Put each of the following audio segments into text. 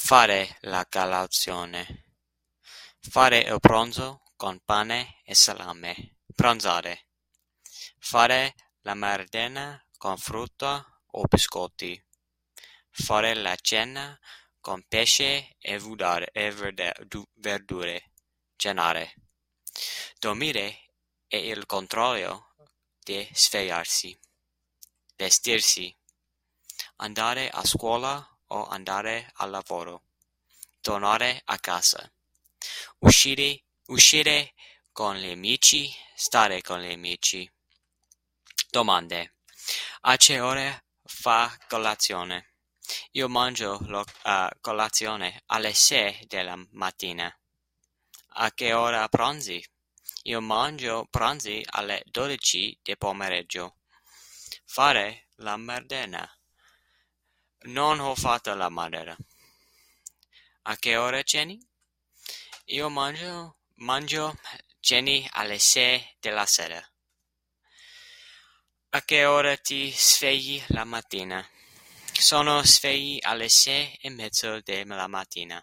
Fare la colazione. Fare il pranzo con pane e salame. Pranzare. Fare la merienda con frutta o biscotti. Fare la cena con pesce e verdure. Cenare. Dormire è il contrario di svegliarsi. Vestirsi. Andare a scuola o andare al lavoro. Tornare a casa. Uscire con gli amici. Stare con gli amici. Domande. A che ora fa colazione? Io mangio colazione alle 6 della mattina. A che ora pranzi? Io mangio pranzi alle 12 di pomeriggio. Fare la merienda. Non ho fatto la merienda. A che ora ceni? Io mangio ceni alle 6 della sera. A che ora ti svegli la mattina? Sono svegli alle 6:30 della mattina.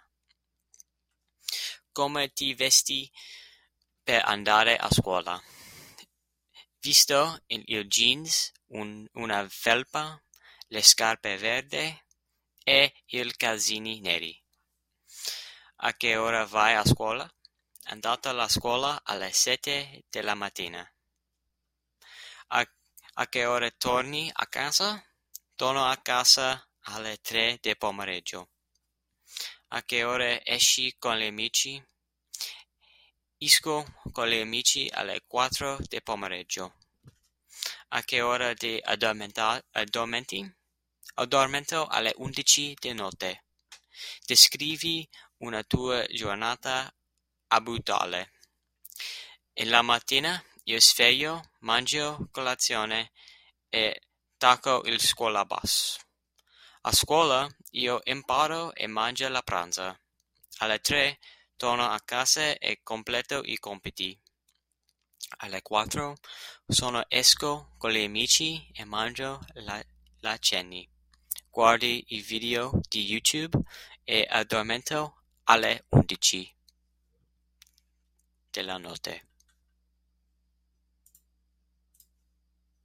Come ti vesti per andare a scuola? Visto il jeans, una felpa, le scarpe verdi e i calzini neri. A che ora vai a scuola? Andata alla scuola alle 7 della mattina. A che ora torni a casa? Torno a casa alle 3 del pomeriggio. A che ora esci con gli amici? Esco con gli amici alle 4 del pomeriggio. A che ora ti addormenti? Addormento alle 11 di notte. Descrivi una tua giornata abituale. E la mattina io sveglio, mangio colazione e tacco il scuolabus. A scuola io imparo e mangio la pranza. Alle 3 torno a casa e completo i compiti. Alle 4 esco con gli amici e mangio la cena. Guardi i video di YouTube e addormento alle 11 della notte.